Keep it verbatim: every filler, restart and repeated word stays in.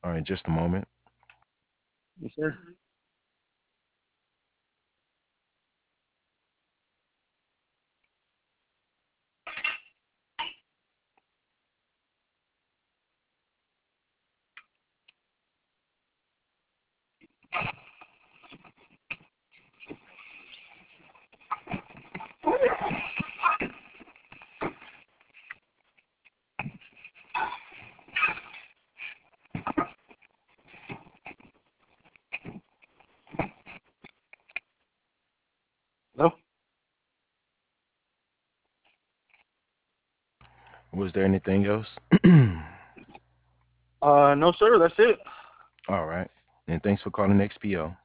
All right, just a moment. Yes, sir. Hello? Was there anything else? Uh, no, sir. That's it. All right. And thanks for calling X P O.